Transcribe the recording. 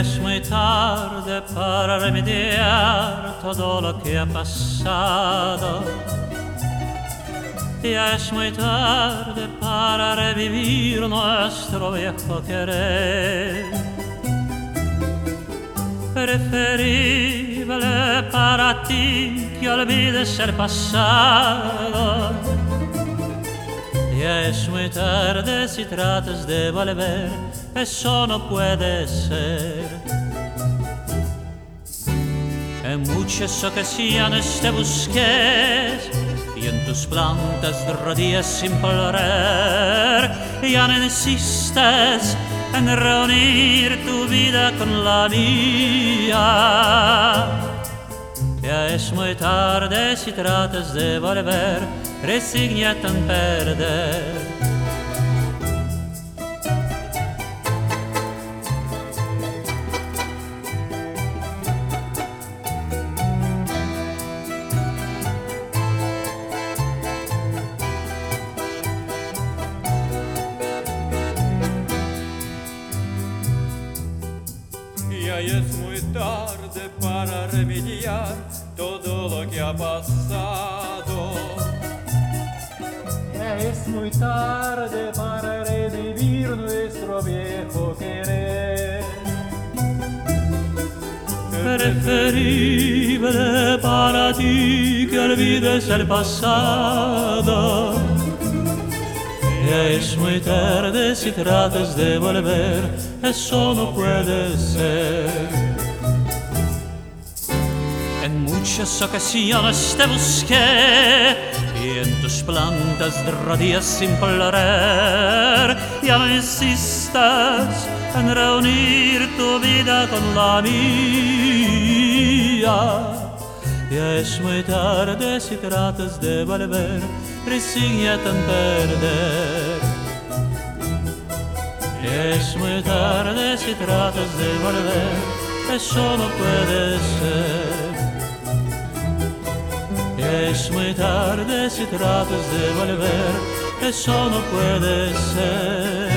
es muy tarde para remediar todo lo que ha pasado. Ya es muy tarde para revivir nuestro viejo querer. Preferible para ti que olvides el pasado. Ya es muy tarde si tratas de volver, eso no puede ser. En muchas ocasiones te busqué y en tus plantas de rodillas sin implorar. Ya no insistes en reunir tu vida con la mía. Ya es muy tarde si tratas de volver, resígnate en perder. Ya es muy tarde para remediar todo lo que ha pasado. Ya es muy tarde para revivir nuestro viejo querer. Preferible para ti que olvides el pasado. Ya es muy tarde si tratas de volver, eso no puede ser. En muchas ocasiones te busqué y en tus plantas de rodillas sin implorar. Ya no insistas en reunir tu vida con la mía. Ya es muy tarde si tratas de volver, resígnate en perder. Ya es muy tarde si tratas de volver, eso no puede ser. Ya es muy tarde si tratas de volver, eso no puede ser.